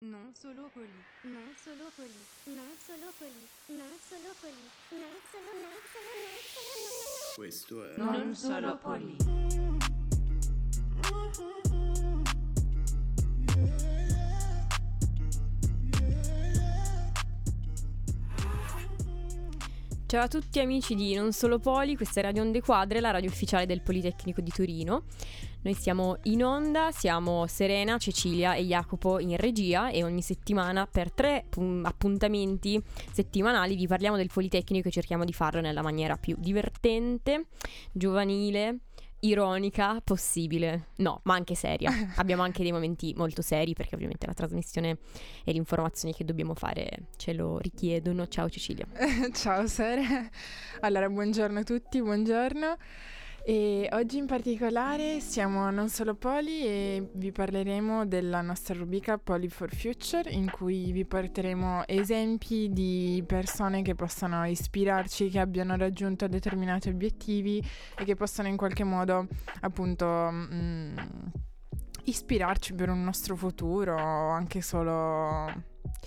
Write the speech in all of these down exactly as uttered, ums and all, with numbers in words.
Non solo poli, non solo poli, non solo poli, non solo poli, non solo, non solo, non solo. Questo è Non solo poli. Ciao a tutti amici di Non Solo Poli, questa è Radio Onde Quadre, la radio ufficiale del Politecnico di Torino. Noi siamo in onda, siamo Serena, Cecilia e Jacopo in regia e ogni settimana per tre pum- appuntamenti settimanali vi parliamo del Politecnico e cerchiamo di farlo nella maniera più divertente, giovanile, ironica possibile. No, ma anche seria. Abbiamo anche dei momenti molto seri perché ovviamente la trasmissione e l'informazione che dobbiamo fare ce lo richiedono. Ciao Cecilia. Ciao Sere. Allora, buongiorno a tutti, buongiorno. E oggi in particolare siamo a Non Solo Poli e vi parleremo della nostra rubrica Poli for Future, in cui vi porteremo esempi di persone che possano ispirarci, che abbiano raggiunto determinati obiettivi e che possano in qualche modo appunto mh, ispirarci per un nostro futuro o anche solo...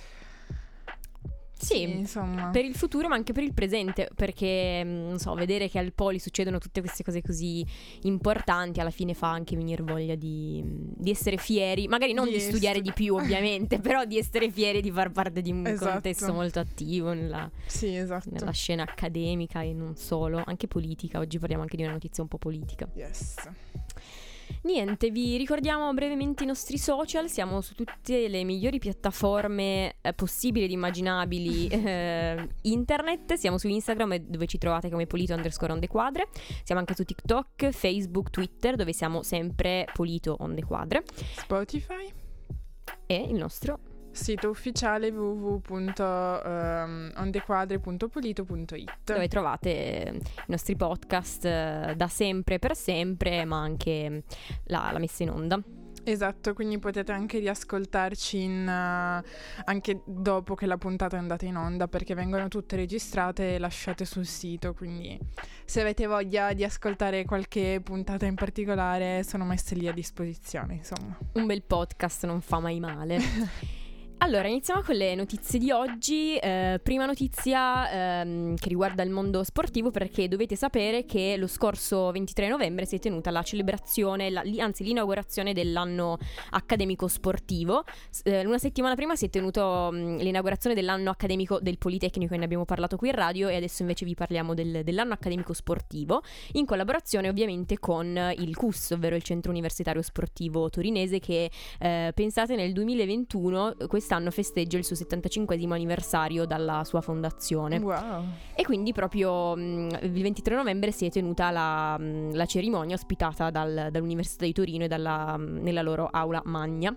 Sì, Sì, insomma. Per il futuro ma anche per il presente, perché non so, vedere che al Poli succedono tutte queste cose così importanti alla fine fa anche venire voglia di, di essere fieri, magari non di, di studiare stu- di più ovviamente, però di essere fieri di far parte di un Esatto. contesto molto attivo nella, Sì, esatto. nella scena accademica e non solo, anche politica. Oggi parliamo anche di una notizia un po' politica. Yes. Niente, vi ricordiamo brevemente i nostri social, siamo su tutte le migliori piattaforme eh, possibili ed immaginabili eh, internet, siamo su Instagram dove ci trovate come Polito underscore Onde Quadre, siamo anche su TikTok, Facebook, Twitter dove siamo sempre Polito Onde Quadre Spotify e il nostro sito ufficiale w w w punto ondequadre punto polito punto it dove trovate i nostri podcast eh, da sempre per sempre, ma anche la, la messa in onda. Esatto, quindi potete anche riascoltarci in, uh, anche dopo che la puntata è andata in onda, perché vengono tutte registrate e lasciate sul sito, quindi se avete voglia di ascoltare qualche puntata in particolare sono messe lì a disposizione, insomma. Un bel podcast non fa mai male. Allora, iniziamo con le notizie di oggi. Eh, prima notizia ehm, che riguarda il mondo sportivo, perché dovete sapere che lo scorso ventitré novembre si è tenuta la celebrazione, la, anzi l'inaugurazione dell'anno accademico sportivo. Eh, una settimana prima si è tenuto mh, l'inaugurazione dell'anno accademico del Politecnico e ne abbiamo parlato qui in radio, e adesso invece vi parliamo del, dell'anno accademico sportivo, in collaborazione ovviamente con il C U S, ovvero il Centro Universitario Sportivo Torinese, che eh, pensate nel duemilaventuno quest'anno festeggia il suo settantacinquesimo anniversario dalla sua fondazione. Wow. E quindi proprio mh, il ventitré novembre si è tenuta la, mh, la cerimonia ospitata dal, dall'Università di Torino e dalla, mh, nella loro aula magna.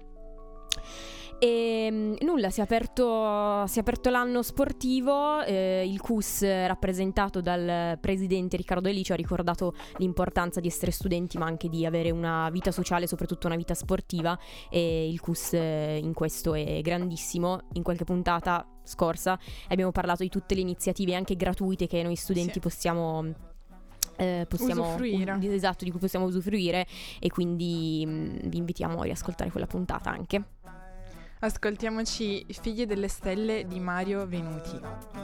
E mh, nulla, si è aperto, si è aperto l'anno sportivo, eh, il C U S rappresentato dal presidente Riccardo Elicio ha ricordato l'importanza di essere studenti ma anche di avere una vita sociale, soprattutto una vita sportiva, e il C U S eh, in questo è grandissimo. In qualche puntata scorsa abbiamo parlato di tutte le iniziative anche gratuite che noi studenti Sì. possiamo... Eh, possiamo Usufruire. un- esatto, di cui possiamo usufruire, e quindi mh, vi invitiamo a riascoltare quella puntata anche. Ascoltiamoci Figli delle Stelle di Mario Venuti.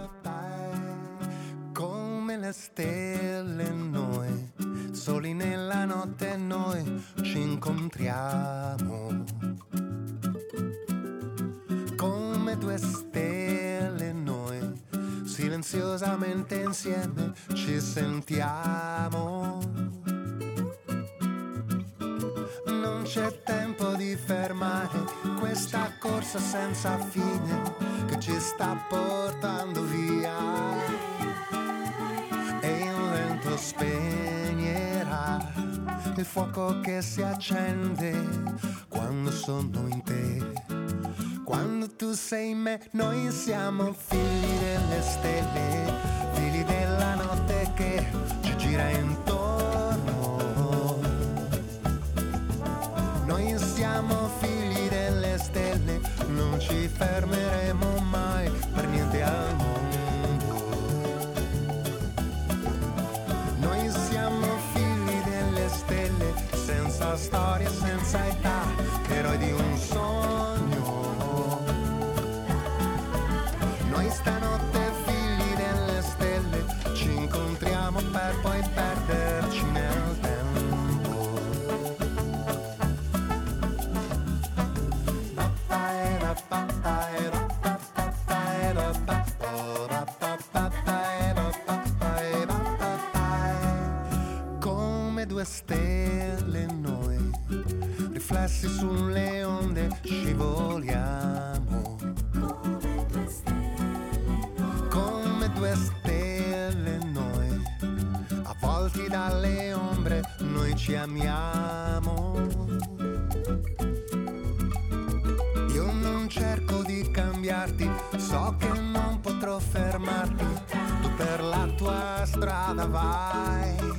Come le stelle noi, soli nella notte noi ci incontriamo. Come due stelle noi, silenziosamente insieme ci sentiamo. Non c'è tempo di fermare questa corsa senza fine che ci sta portando via, e in lento spegnerà il fuoco che si accende quando sono in te. Quando tu sei in me, noi siamo figli delle stelle, figli della notte che ci gira intorno. Noi siamo figli delle stelle, non ci fermeremo mai per niente al mondo. Noi siamo figli delle stelle, senza storia, senza età, eroi di un sogno. Come due stelle noi, riflessi sulle onde, scivoliamo. Come due stelle noi, avvolti dalle ombre, noi ci amiamo. Io non cerco di cambiarti, so che non potrò fermarti, tu per la tua strada vai.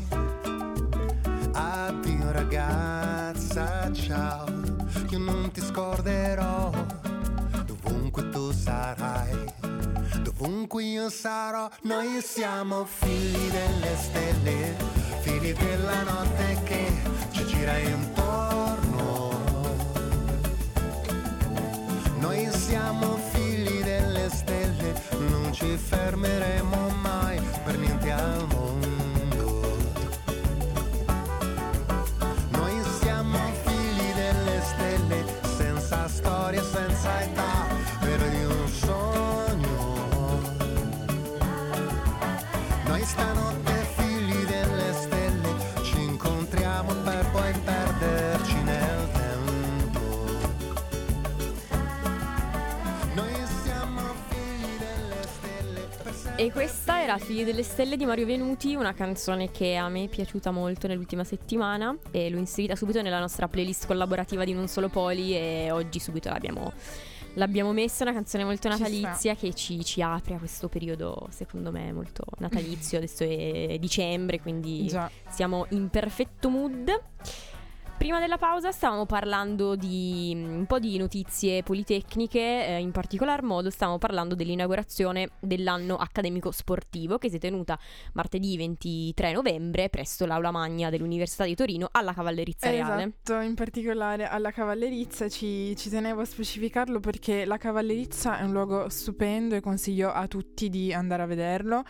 Addio ragazza, ciao, io non ti scorderò, dovunque tu sarai, dovunque io sarò. Noi siamo figli delle stelle, figli della notte che ci gira intorno. Noi siamo figli delle stelle, non ci fermeremo mai per niente al mondo. Storia senza età, vero di un sogno. Noi stanotte figli delle stelle, ci incontriamo per poi perderci nel tempo. Noi siamo figli delle stelle per sempre. E questa era Figli delle Stelle di Mario Venuti, una canzone che a me è piaciuta molto nell'ultima settimana e l'ho inserita subito nella nostra playlist collaborativa di Non Solo Poli e oggi subito l'abbiamo, l'abbiamo messa, una canzone molto natalizia che ci, ci apre a questo periodo secondo me molto natalizio. Adesso è dicembre, quindi Già. siamo in perfetto mood. Prima della pausa stavamo parlando di un po' di notizie politecniche, eh, in particolar modo stavamo parlando dell'inaugurazione dell'anno accademico sportivo che si è tenuta martedì ventitré novembre presso l'Aula Magna dell'Università di Torino alla Cavallerizza Reale. Esatto, in particolare alla Cavallerizza ci, ci tenevo a specificarlo perché la Cavallerizza è un luogo stupendo e consiglio a tutti di andare a vederlo.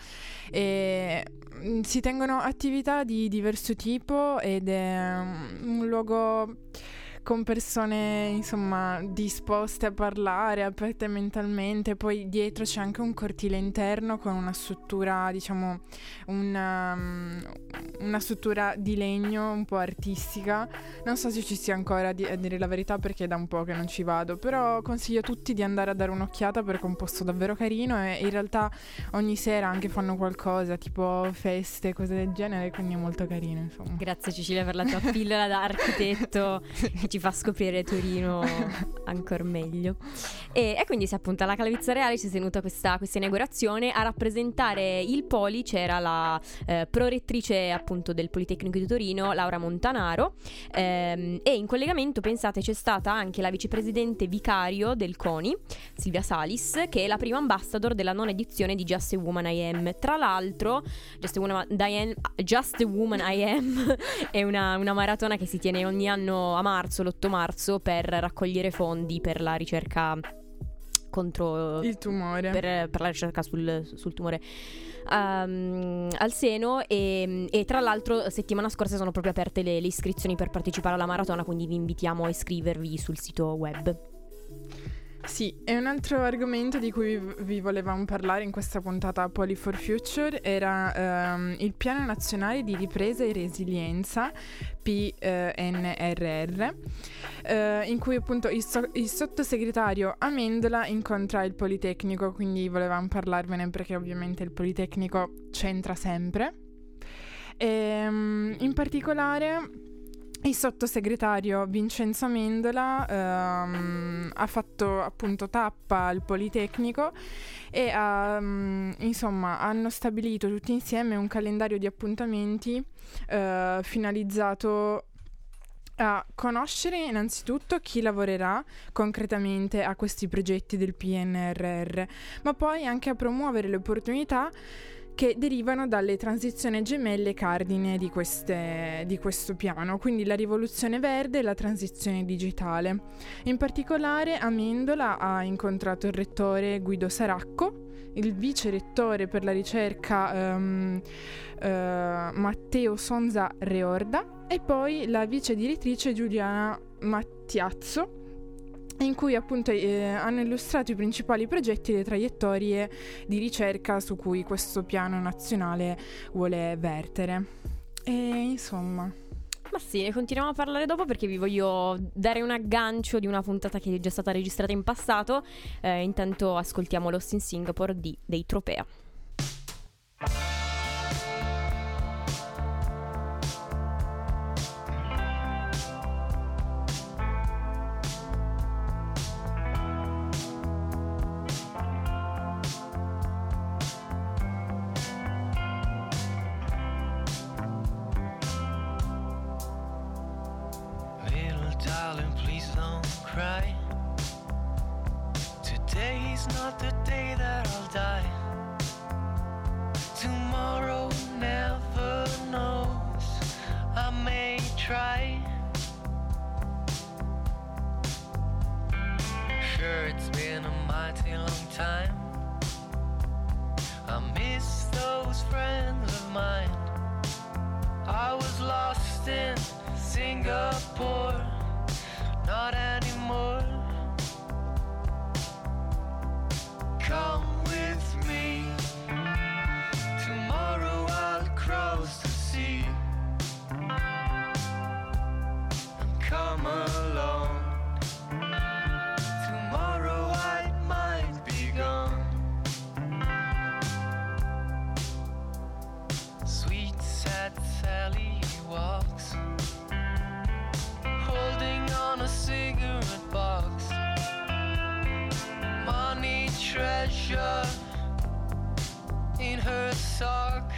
E si tengono attività di diverso tipo ed è un luogo con persone insomma disposte a parlare, aperte mentalmente. Poi dietro c'è anche un cortile interno con una struttura, diciamo una, una struttura di legno un po' artistica. Non so se ci sia ancora, di, a dire la verità, perché è da un po' che non ci vado, però consiglio a tutti di andare a dare un'occhiata perché è un posto davvero carino e in realtà ogni sera anche fanno qualcosa, tipo feste, cose del genere, quindi è molto carino insomma. Grazie Cecilia per la tua pillola da architetto che ci fa scoprire Torino ancora meglio. E, e quindi sì, appunto alla Cavallerizza Reale si è tenuta questa, questa inaugurazione. A rappresentare il Poli c'era la eh, prorettrice appunto del Politecnico di Torino, Laura Montanaro, ehm, e in collegamento, pensate, c'è stata anche la vicepresidente vicario del CONI, Silvia Salis, che è la prima ambassador della nona edizione di Just a Woman I Am. Tra l'altro Just a Woman, Diane, Just a Woman I Am è una, una maratona che si tiene ogni anno a marzo, l'otto marzo, per raccogliere fondi per la ricerca contro il tumore, per, per la ricerca sul, sul tumore um, al seno e, e tra l'altro settimana scorsa sono proprio aperte le, le iscrizioni per partecipare alla maratona, quindi vi invitiamo a iscrivervi sul sito web. Sì, e un altro argomento di cui vi volevamo parlare in questa puntata Poli for Future era um, il Piano Nazionale di Ripresa e Resilienza, P N R R, uh, in cui appunto il, so- il sottosegretario Amendola incontra il Politecnico, quindi volevamo parlarvene perché ovviamente il Politecnico c'entra sempre. E, um, in particolare il sottosegretario Vincenzo Amendola ehm, ha fatto appunto tappa al Politecnico e ha, um, insomma hanno stabilito tutti insieme un calendario di appuntamenti eh, finalizzato a conoscere innanzitutto chi lavorerà concretamente a questi progetti del P N R R, ma poi anche a promuovere le opportunità che derivano dalle transizioni gemelle cardine di, queste, di questo piano, quindi la rivoluzione verde e la transizione digitale. In particolare Amendola ha incontrato il rettore Guido Saracco, il vice rettore per la ricerca um, uh, Matteo Sonza Reorda e poi la vice direttrice Giuliana Mattiazzo, in cui appunto eh, hanno illustrato i principali progetti e le traiettorie di ricerca su cui questo piano nazionale vuole vertere. E insomma... Ma sì, ne continuiamo a parlare dopo perché vi voglio dare un aggancio di una puntata che è già stata registrata in passato. Eh, intanto ascoltiamo Lost in Singapore di, dei Tropea. Today's not the day that I'll die. Tomorrow never knows. I may try. Sure, it's been a mighty long time. I miss those friends of mine. I was lost in Singapore, not anymore. Come with me. Tomorrow I'll cross the sea and come along. Tomorrow I might be gone. Sweet sad Sally walks, holding on a cigarette box. Money treasure in her sock.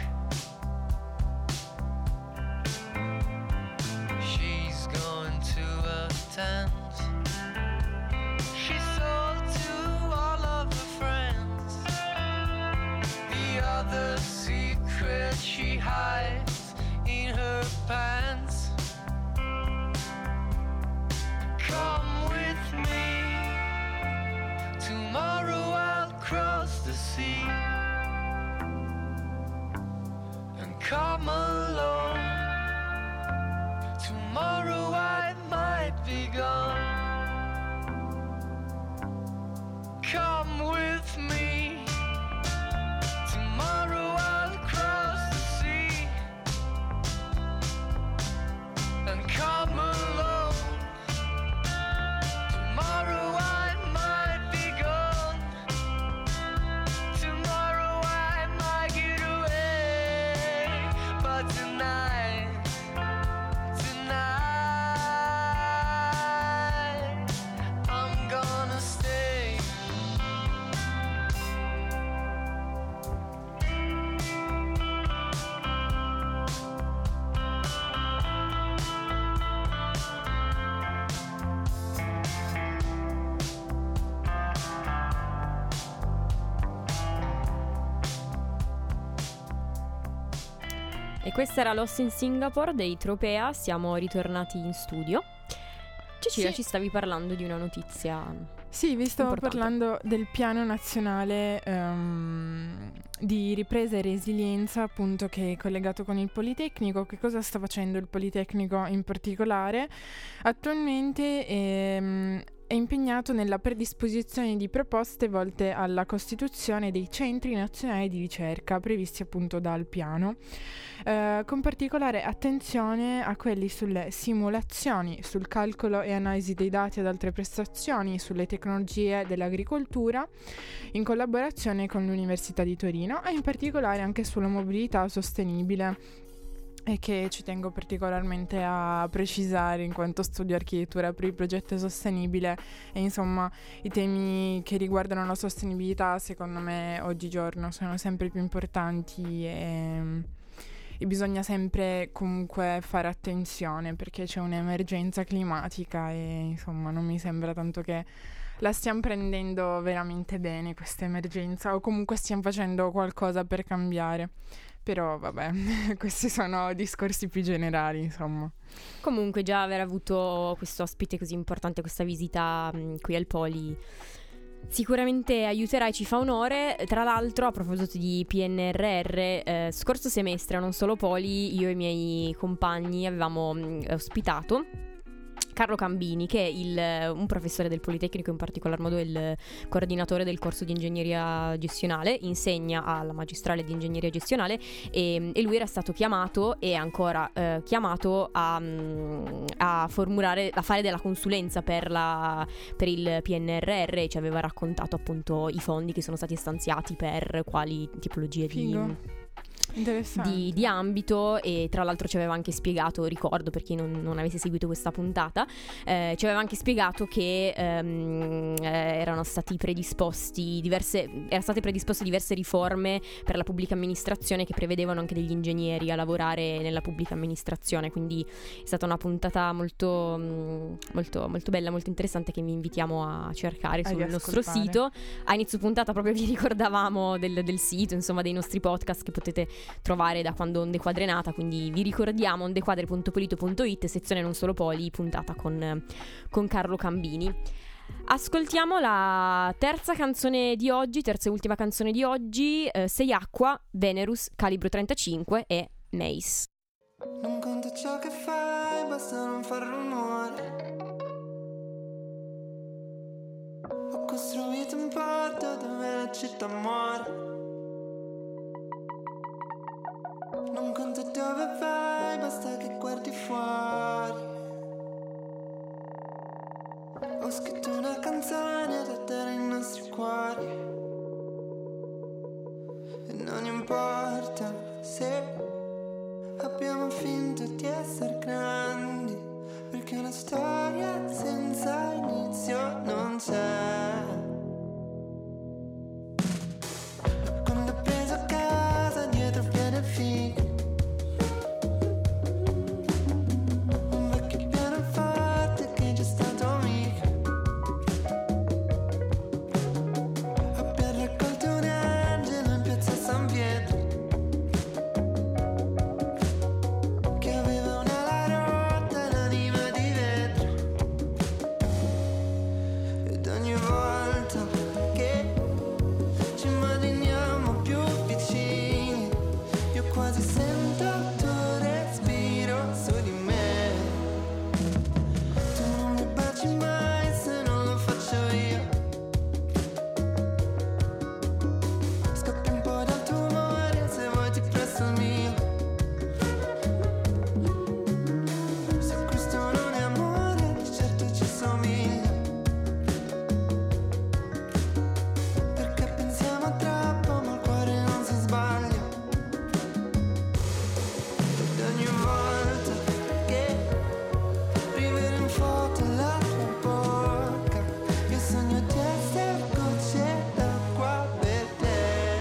She's going to a dance. She sold to all of her friends. The other secret she hides in her pants. Come with me. Tomorrow I'll cross the sea and come along. Tomorrow I might be gone. Come with me. Tomorrow I'll cross the sea and come along. Tomorrow I might be gone. Tomorrow I might get away. But tonight, tonight I'm gonna stay. E questa era Lost in Singapore dei Tropea. Siamo ritornati in studio. Cecilia, Sì. ci stavi parlando di una notizia. Sì, vi stavo Importante. parlando del piano nazionale ehm, di ripresa e resilienza, appunto, che è collegato con il Politecnico. Che cosa sta facendo il Politecnico in particolare? Attualmente ehm, è impegnato nella predisposizione di proposte volte alla costituzione dei centri nazionali di ricerca previsti appunto dal piano, eh, con particolare attenzione a quelli sulle simulazioni, sul calcolo e analisi dei dati ad altre prestazioni, sulle tecnologie dell'agricoltura, in collaborazione con l'Università di Torino, e in particolare anche sulla mobilità sostenibile, e che ci tengo particolarmente a precisare in quanto studio architettura per il progetto sostenibile. E insomma, i temi che riguardano la sostenibilità secondo me oggigiorno sono sempre più importanti e, e bisogna sempre comunque fare attenzione, perché c'è un'emergenza climatica e insomma non mi sembra tanto che la stiamo prendendo veramente bene questa emergenza, o comunque stiamo facendo qualcosa per cambiare. Però vabbè, questi sono discorsi più generali, insomma. Comunque già aver avuto questo ospite così importante, questa visita mh, qui al Poli, sicuramente aiuterà e ci fa onore. Tra l'altro, a proposito di P N R R, eh, scorso semestre, non solo Poli, io e i miei compagni avevamo mh, ospitato Carlo Cambini, che è il, un professore del Politecnico, in particolar modo il coordinatore del corso di ingegneria gestionale, insegna alla magistrale di ingegneria gestionale e, e lui era stato chiamato e ancora eh, chiamato a, a formulare, a fare della consulenza per, la, per il P N R R, e ci aveva raccontato appunto i fondi che sono stati stanziati per quali tipologie Figo. di... Interessante. Di, di ambito, e tra l'altro ci aveva anche spiegato, ricordo per chi non, non avesse seguito questa puntata, eh, ci aveva anche spiegato che ehm, eh, erano stati predisposti diverse erano state predisposte diverse riforme per la pubblica amministrazione che prevedevano anche degli ingegneri a lavorare nella pubblica amministrazione, quindi è stata una puntata molto molto, molto bella, molto interessante, che vi invitiamo a cercare A sul nostro riascoltare. sito. A inizio puntata proprio vi ricordavamo del, del sito, insomma, dei nostri podcast che potete trovare da quando Onde Quadre è nata, quindi vi ricordiamo ondequadre punto polito punto it, sezione Non Solo Poli, puntata con, con Carlo Cambini. Ascoltiamo la terza canzone di oggi, terza e ultima canzone di oggi, eh, Sei Acqua, Venerus, Calibro trentacinque e Mace. Non conta ciò che fai, basta non far rumore. Ho costruito un porto dove la città muore. Non conta dove vai, basta che guardi fuori. Ho scritto una canzone da dare ai nostri cuori. E non importa se abbiamo finto di essere grandi, perché una storia senza inizio non c'è. Quando ho preso casa dietro pieno il figo, un vecchio pianoforte che già stato amico. Abbiamo raccolto un angelo in piazza San Pietro, che aveva un'ala rotta e l'anima di vetro. Ed ogni volta che ci immaginiamo più vicini, io quasi sento il tuo respiro su di me. Tu non mi baci mai se non lo faccio io. Scappi un po' dal tuo amore, se vuoi ti presto il mio. Se questo non è amore, di certo ci somiglia. Perché pensiamo troppo, ma il cuore non si sbaglia. Ed ogni volta che rivedo in foto la tua bocca, io sogno di essere gocce d'acqua per te.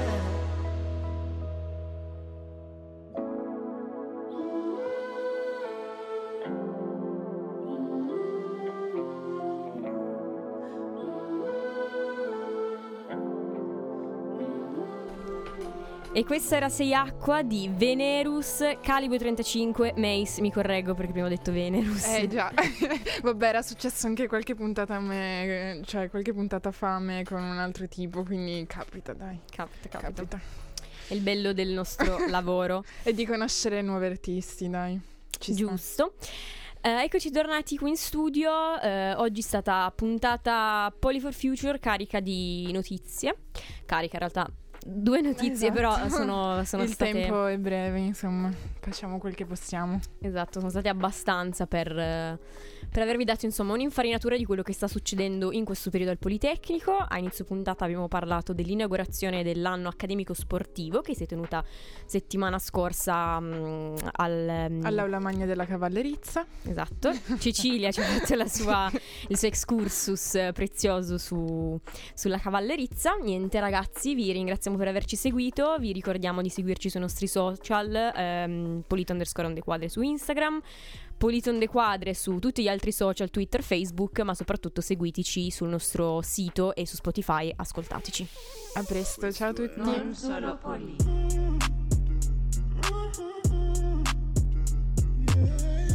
E questa era Sei Acqua di Venerus, Calibro trentacinque, Mace. Mi correggo perché prima ho detto Venerus. Eh già, vabbè, era successo anche qualche puntata a me, cioè qualche puntata fa a me con un altro tipo, quindi capita, dai, Capita, capita. capita. È il bello del nostro lavoro. E di conoscere nuovi artisti, dai. Ci sta. Giusto. Eh, eccoci tornati qui in studio. Eh, oggi è stata puntata Poly for Future, carica di notizie. Carica in realtà due notizie, Esatto. però sono, sono Il state... tempo è breve, insomma, facciamo quel che possiamo. Esatto, sono state abbastanza per, eh, per avervi dato insomma un'infarinatura di quello che sta succedendo in questo periodo al Politecnico. A inizio puntata abbiamo parlato dell'inaugurazione dell'anno accademico sportivo che si è tenuta settimana scorsa mh, al, mh, All'Aula Magna della Cavallerizza. Esatto, Cecilia ci ha fatto la sua, il suo excursus eh, prezioso su, sulla cavallerizza. Niente ragazzi, vi ringraziamo per averci seguito, vi ricordiamo di seguirci sui nostri social, ehm, Polito underscore Onde Quadre su Instagram, Polito Onde Quadre su tutti gli altri social, Twitter, Facebook, ma soprattutto seguiteci sul nostro sito e su Spotify, ascoltateci. A presto, ciao a tutti. Non solo Poli. Yeah.